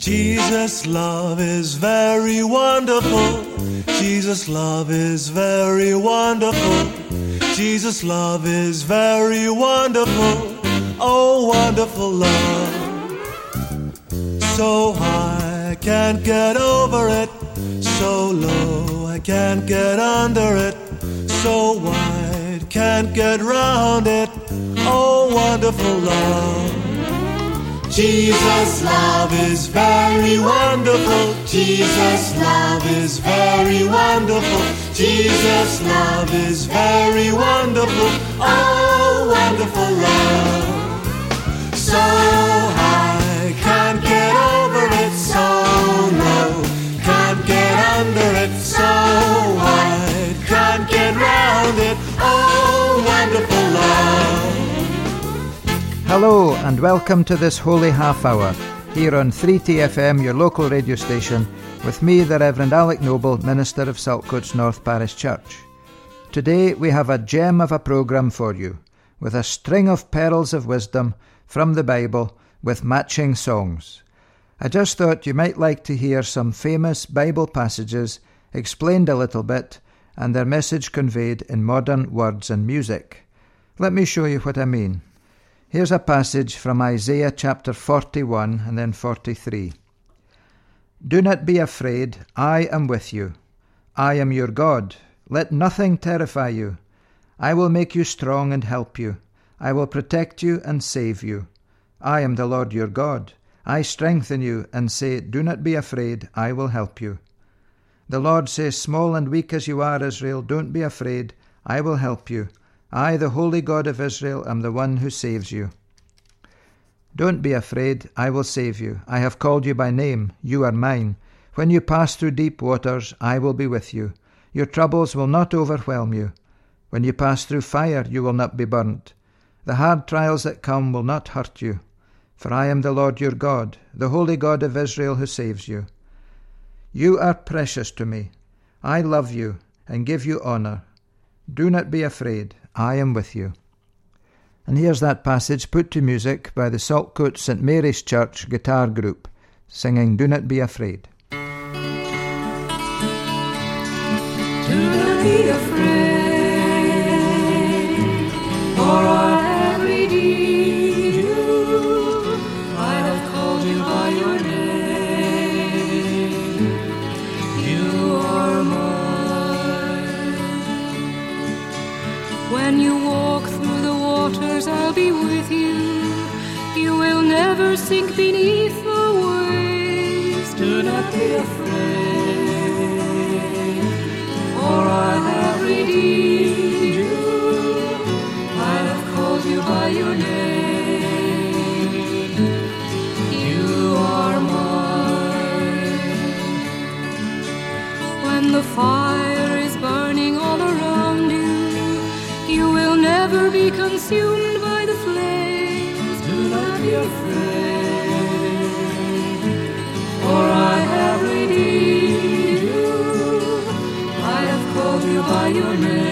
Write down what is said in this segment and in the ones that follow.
Jesus' love is very wonderful. Jesus' love is very wonderful. Jesus' love is very wonderful. Oh, wonderful love. So high I can't get over it. So low I can't get under it. So wide can't get round it. Oh, wonderful love. Jesus' love is very wonderful. Jesus' love is very wonderful. Jesus' love is very wonderful. Oh, wonderful love. So high, can't get over it. So low, can't get under it. So wide, can't get round it. Oh, wonderful love. Hello and welcome to this Holy Half Hour, here on 3TFM, your local radio station, with me, the Reverend Alec Noble, Minister of Saltcoats North Parish Church. Today we have a gem of a programme for you, with a string of pearls of wisdom from the Bible with matching songs. I just thought you might like to hear some famous Bible passages explained a little bit and their message conveyed in modern words and music. Let me show you what I mean. Here's a passage from Isaiah chapter 41 and then 43. Do not be afraid, I am with you. I am your God. Let nothing terrify you. I will make you strong and help you. I will protect you and save you. I am the Lord your God. I strengthen you and say, do not be afraid, I will help you. The Lord says, small and weak as you are, Israel, don't be afraid, I will help you. I, the Holy God of Israel, am the one who saves you. Don't be afraid, I will save you. I have called you by name, you are mine. When you pass through deep waters, I will be with you. Your troubles will not overwhelm you. When you pass through fire, you will not be burnt. The hard trials that come will not hurt you. For I am the Lord your God, the Holy God of Israel who saves you. You are precious to me. I love you and give you honour. Do not be afraid, I am with you. And here's that passage put to music by the Saltcoats St Mary's Church Guitar Group, singing Do Not Be Afraid. Do not be afraid, for I have redeemed you. I have called you by your name. You are mine. When you walk through the waters, I'll be with you. You will never sink beneath the waves. Do not be afraid, for I have redeemed you. I have called you by your name. You are mine. When the fire is burning all around you, you will never be consumed by the flames. Do not be afraid, for I have redeemed you. I have called you by your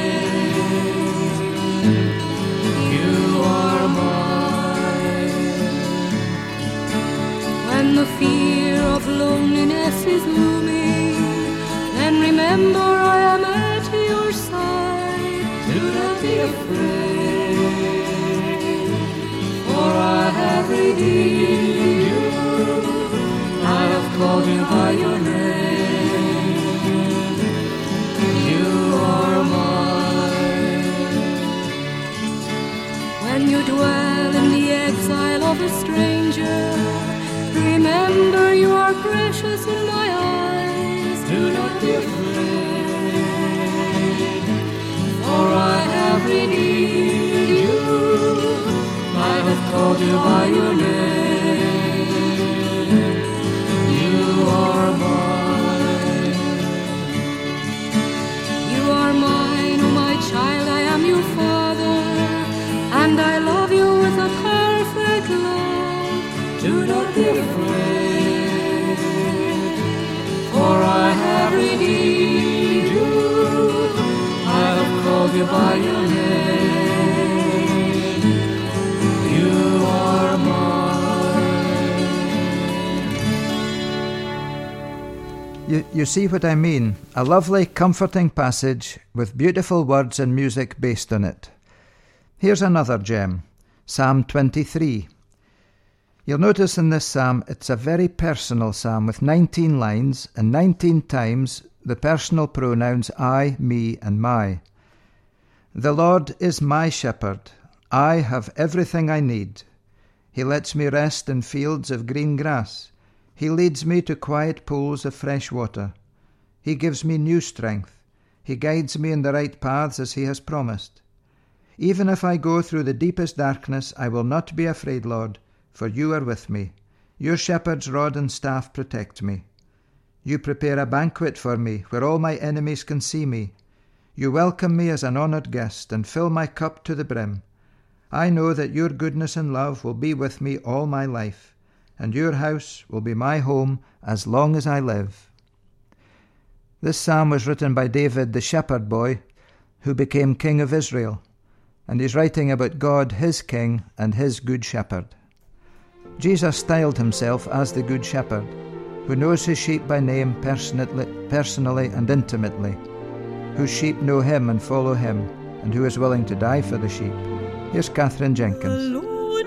name. You are mine. When the fear of loneliness is looming, then remember I am at your side. Do not be afraid, for I have redeemed you. I have called you by your name. You are mine. When you dwell in the exile of a stranger, remember you are precious in my eyes. Do not be afraid, for I have redeemed you. I have called you by your name. You are mine. You are mine, oh my child, I am your father, and I love you with a perfect love. Do not be afraid, for I have redeemed you. I have called you by your name. You are mine. You see what I mean? A lovely, comforting passage with beautiful words and music based on it. Here's another gem, Psalm 23. You'll notice in this psalm it's a very personal psalm with 19 lines and 19 times the personal pronouns I, me and my. The Lord is my shepherd. I have everything I need. He lets me rest in fields of green grass. He leads me to quiet pools of fresh water. He gives me new strength. He guides me in the right paths as he has promised. Even if I go through the deepest darkness, I will not be afraid, Lord, for you are with me. Your shepherd's rod and staff protect me. You prepare a banquet for me where all my enemies can see me. You welcome me as an honoured guest and fill my cup to the brim. I know that your goodness and love will be with me all my life, and your house will be my home as long as I live. This psalm was written by David, the shepherd boy, who became king of Israel, and he's writing about God, his king, and his good shepherd. Jesus styled himself as the good shepherd, who knows his sheep by name personally and intimately, whose sheep know him and follow him, and who is willing to die for the sheep. Here's Catherine Jenkins.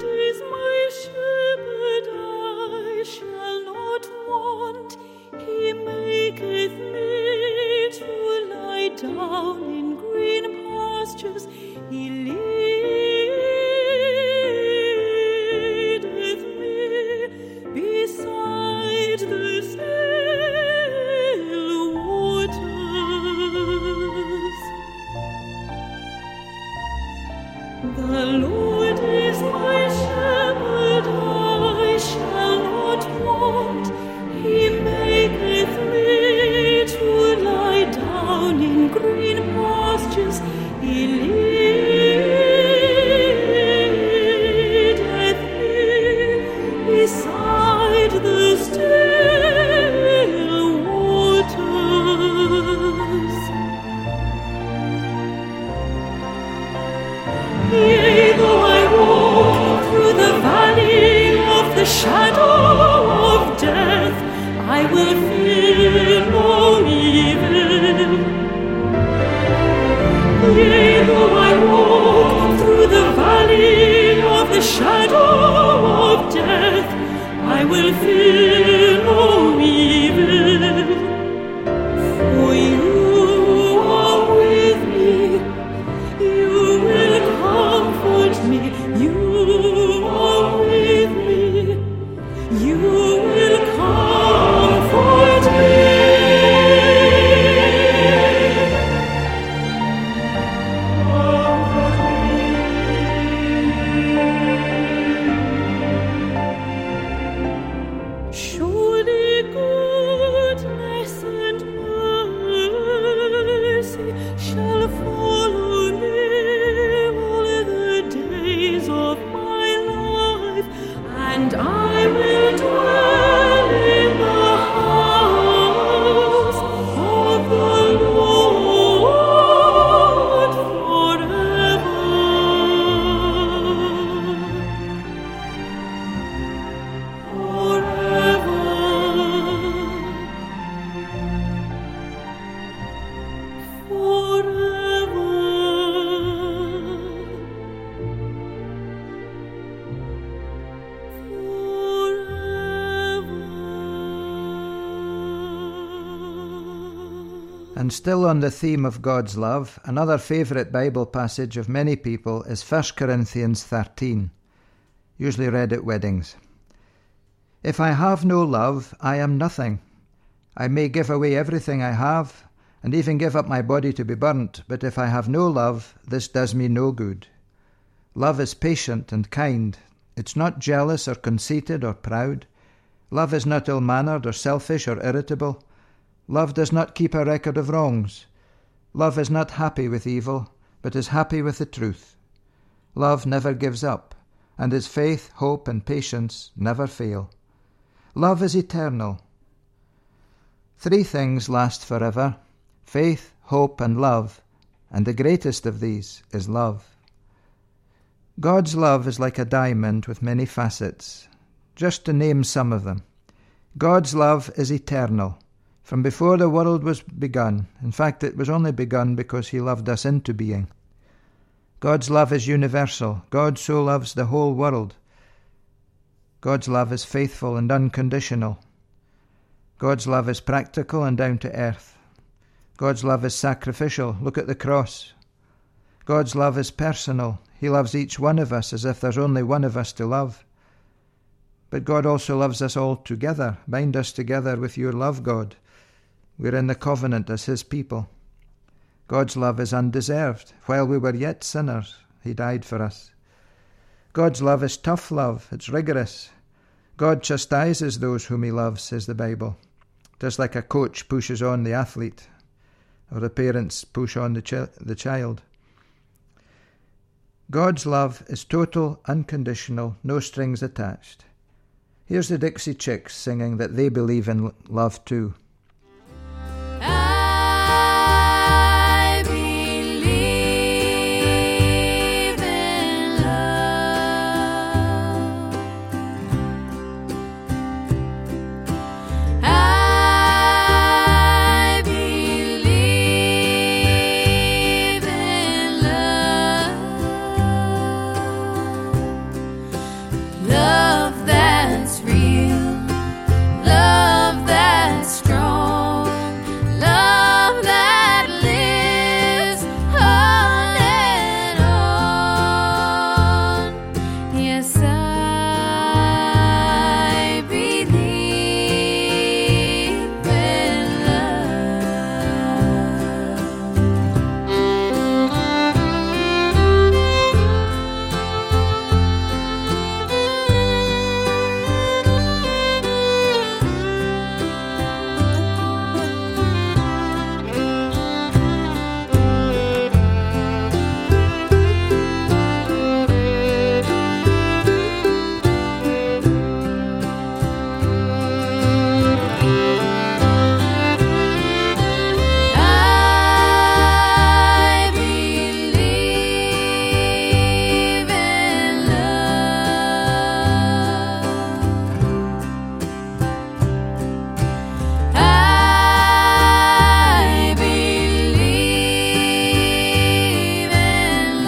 And still on the theme of God's love, another favourite Bible passage of many people is 1 Corinthians 13, usually read at weddings. If I have no love, I am nothing. I may give away everything I have, and even give up my body to be burnt, but if I have no love, this does me no good. Love is patient and kind. It's not jealous or conceited or proud. Love is not ill-mannered or selfish or irritable. Love does not keep a record of wrongs. Love is not happy with evil, but is happy with the truth. Love never gives up, and its faith, hope, and patience never fail. Love is eternal. 3 things last forever: faith, hope, and love, and the greatest of these is love. God's love is like a diamond with many facets. Just to name some of them: God's love is eternal. From before the world was begun. In fact, it was only begun because he loved us into being. God's love is universal. God so loves the whole world. God's love is faithful and unconditional. God's love is practical and down to earth. God's love is sacrificial. Look at the cross. God's love is personal. He loves each one of us as if there's only one of us to love. But God also loves us all together. Bind us together with your love, God. We're in the covenant as his people. God's love is undeserved. While we were yet sinners, he died for us. God's love is tough love. It's rigorous. God chastises those whom he loves, says the Bible. Just like a coach pushes on the athlete, or the parents push on the child. God's love is total, unconditional, no strings attached. Here's the Dixie Chicks singing that they believe in love too. I believe in love. I believe in love. Love that's real. Love that's strong. Love that lives on and on. Yes, I believe in I believe in love. I believe in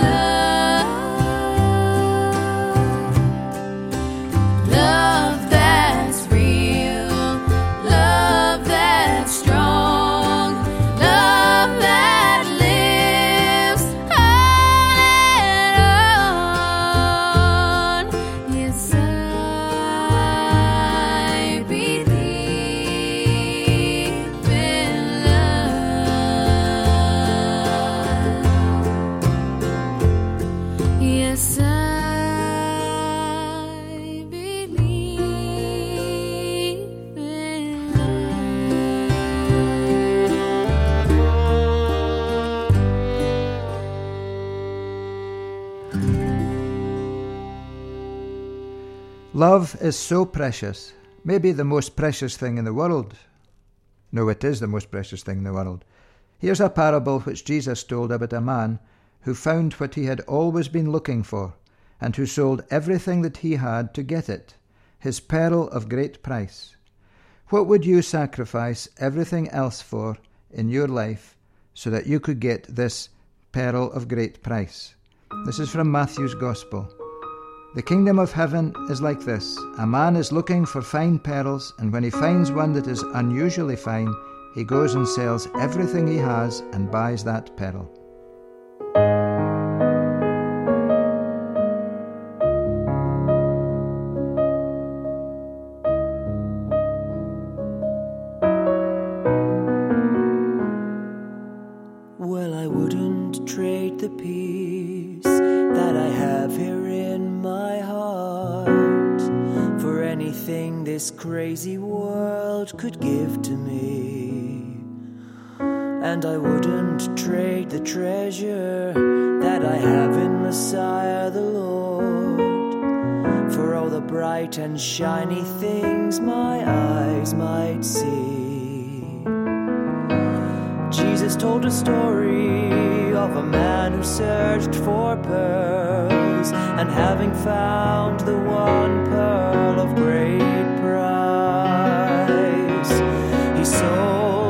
love. Love that's real. Love that's strong. Love that lives on and on. Yes, I believe in love. Yes, I believe in Love is so precious, maybe the most precious thing in the world. No, it is the most precious thing in the world. Here's a parable which Jesus told about a man who found what he had always been looking for, and who sold everything that he had to get it, his pearl of great price. What would you sacrifice everything else for in your life so that you could get this pearl of great price? This is from Matthew's Gospel. The kingdom of heaven is like this. A man is looking for fine pearls, and when he finds one that is unusually fine, he goes and sells everything he has and buys that pearl. Well, I wouldn't trade the peace that I have here in my heart for anything this crazy world could give to me. And I wouldn't trade the treasure that I have in Messiah the Lord for all the bright and shiny things my eyes might see. Jesus told a story of a man who searched for pearls, and having found the one pearl of great price, he sold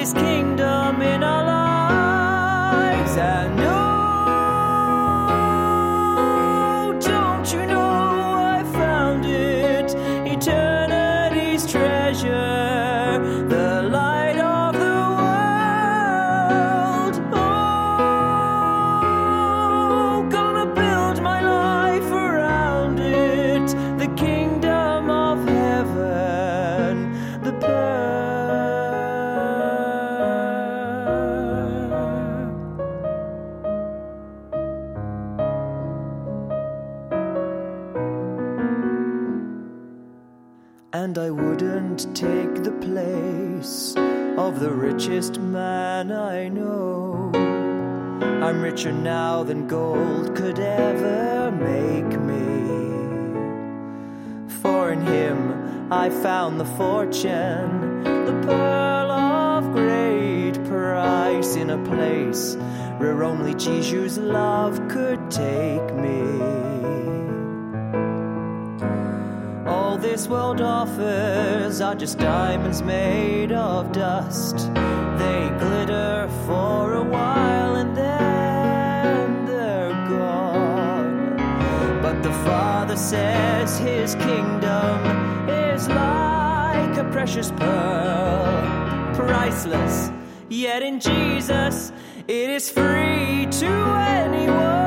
His kingdom in our lives. And oh, don't you know I found it, eternity's treasure, the light of the world. Oh, gonna build my life around it, the kingdom of heaven, the pearl. And I wouldn't take the place of the richest man I know. I'm richer now than gold could ever make me. For in him I found the fortune, the pearl of great price, in a place where only Jesu's love could take me. All this world offers are just diamonds made of dust. They glitter for a while and then they're gone. But the Father says his kingdom is like a precious pearl, priceless, yet in Jesus it is free to anyone.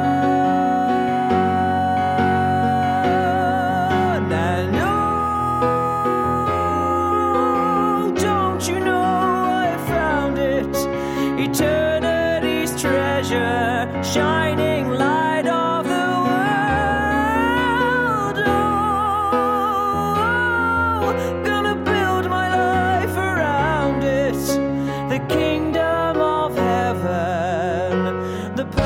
Eternity's treasure, shining light of the world. Oh, gonna build my life around it, the kingdom of heaven, the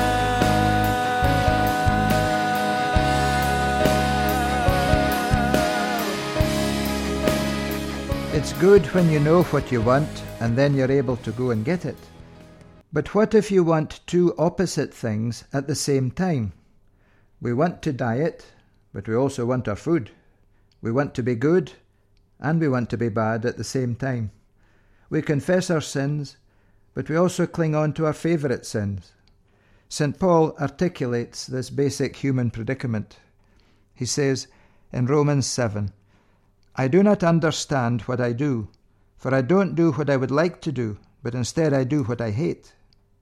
pearl. It's good when you know what you want and then you're able to go and get it. But what if you want two opposite things at the same time? We want to diet, but we also want our food. We want to be good, and we want to be bad at the same time. We confess our sins, but we also cling on to our favourite sins. St. Paul articulates this basic human predicament. He says in Romans 7, "I do not understand what I do, for I don't do what I would like to do, but instead I do what I hate.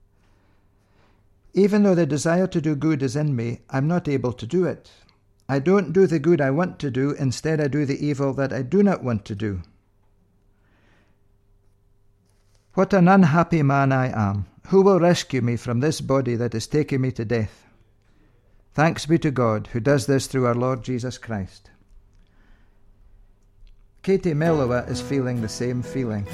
Even though the desire to do good is in me, I'm not able to do it. I don't do the good I want to do, instead I do the evil that I do not want to do. What an unhappy man I am! Who will rescue me from this body that is taking me to death? Thanks be to God, who does this through our Lord Jesus Christ." Katie Mellowa is feeling the same feeling.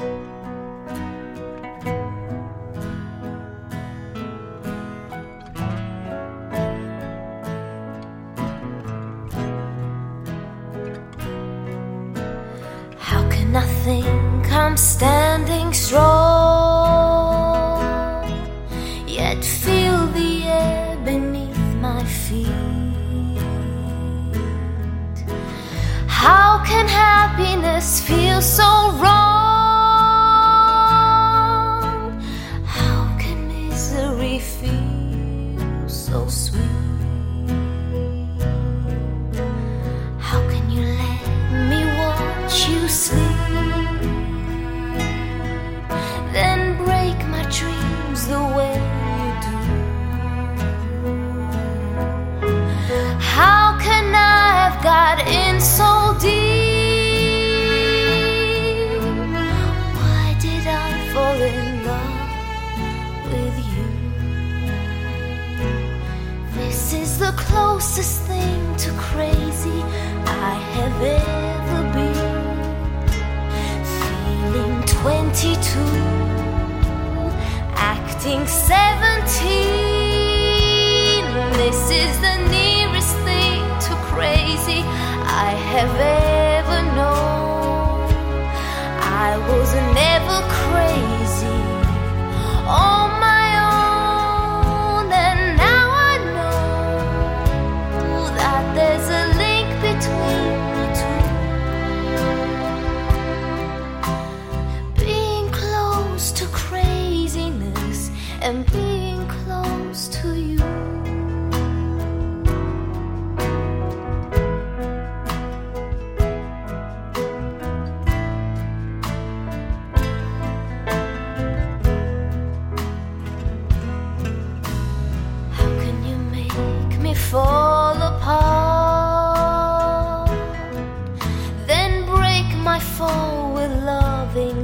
I think I'm standing strong, yet feel the air beneath my feet. How can happiness feel so wrong? How can misery feel so sweet? How can you let me watch you sleep, then break my dreams the way you do? How can I have got in so deep? Why did I fall in love with you? This is the closest thing to crazy I have ever been. Feeling 22, acting 17. This is the nearest thing to crazy I have ever known. I was never crazy on my own, and now I know that there's a link between the two. Being close fall apart, then break my fall with loving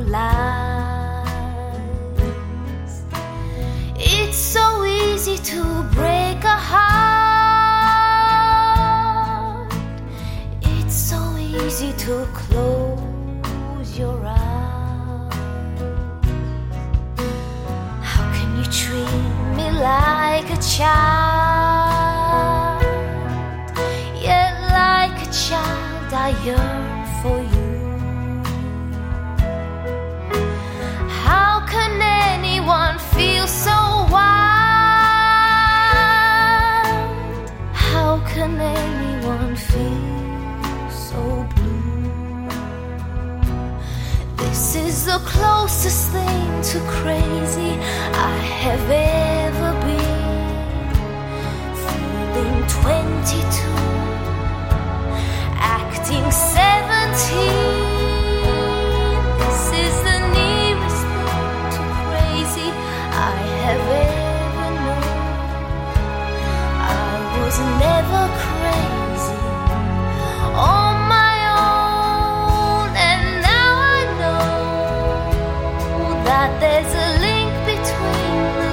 lies. It's so easy to break a heart, it's so easy to close your eyes. How can you treat me like a child, yet like a child I yearn for you? How can anyone feel so wild? How can anyone feel so blue? This is the closest thing to crazy I have ever been. Feeling 22, acting 17. This is the nearest thing to crazy I have ever known. I was never crazy on my own, and now I know that there's a link between the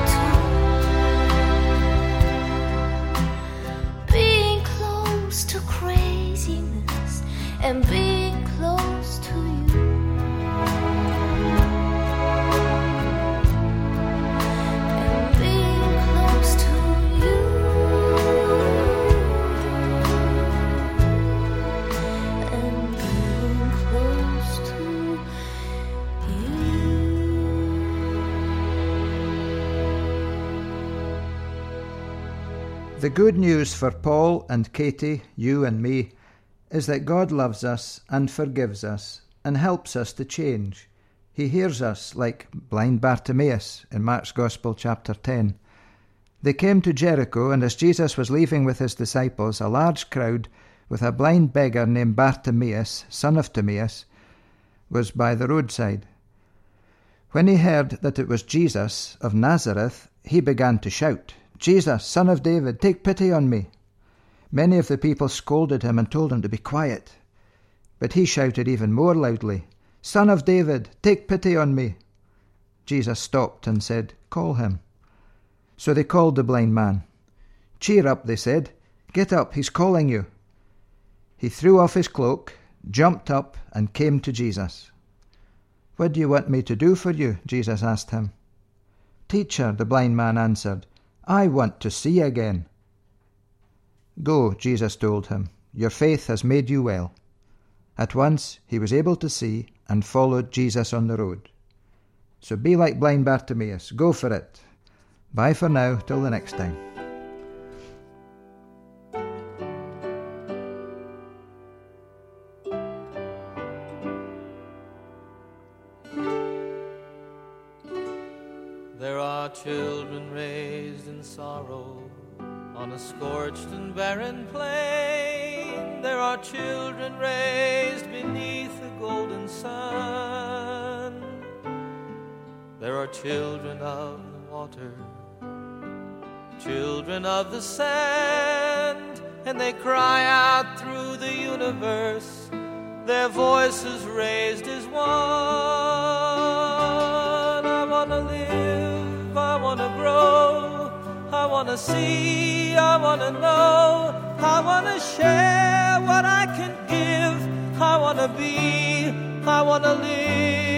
two. Being close to craziness and being close to you. And being close to you. And being close to you. The good news for Paul and Katie, you and me, is that God loves us and forgives us and helps us to change. He hears us like blind Bartimaeus in Mark's Gospel chapter 10. They came to Jericho, and as Jesus was leaving with his disciples, a large crowd with a blind beggar named Bartimaeus, son of Timaeus, was by the roadside. When he heard that it was Jesus of Nazareth, he began to shout, "Jesus, Son of David, take pity on me." Many of the people scolded him and told him to be quiet. But he shouted even more loudly, "Son of David, take pity on me." Jesus stopped and said, "Call him." So they called the blind man. "Cheer up," they said. "Get up, he's calling you." He threw off his cloak, jumped up, and came to Jesus. "What do you want me to do for you?" Jesus asked him. "Teacher," the blind man answered, "I want to see again." "Go," Jesus told him, "your faith has made you well." At once he was able to see and followed Jesus on the road. So be like blind Bartimaeus. Go for it. Bye for now, till the next time. There are children raised in sorrow on a scorched and barren plain. There are children raised beneath the golden sun. There are children of the water, children of the sand, and they cry out through the universe, their voices raised as one. I want to live, I want to grow, I want to see, I want to know, I want to share what I can give, I want to be, I want to live.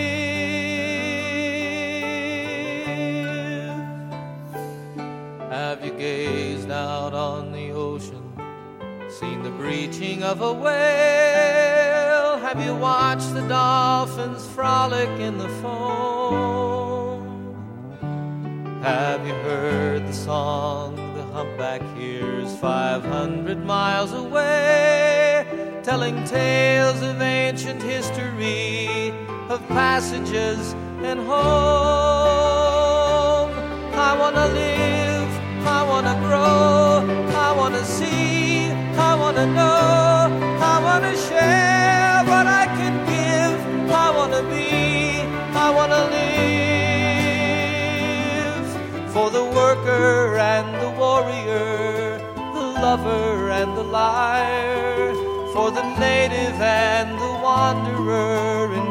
Have you gazed out on the ocean, seen the breaching of a whale? Have you watched the dolphins frolic in the foam? Have you heard the song the humpback hears 500 miles away, telling tales of ancient history, of passages and home? I want to live, I want to grow, I want to see, I want to know, I want to share what I can give, I want to be, I want to live. For the worker and the warrior, the lover and the liar, for the native and the wanderer in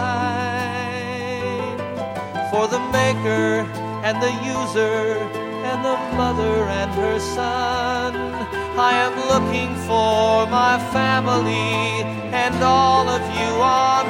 kind, for the maker and the user and the mother and her son. I am looking for my family, and all of you are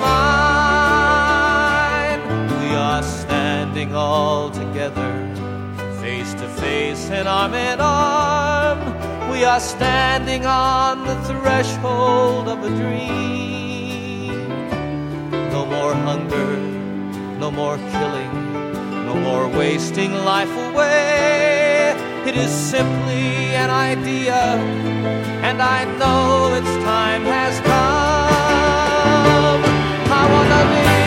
mine. We are standing all together, face to face and arm in arm. We are standing on the threshold of a dream. No more hunger, no more killing, no more wasting life away. It is simply an idea, and I know its time has come. I wanna live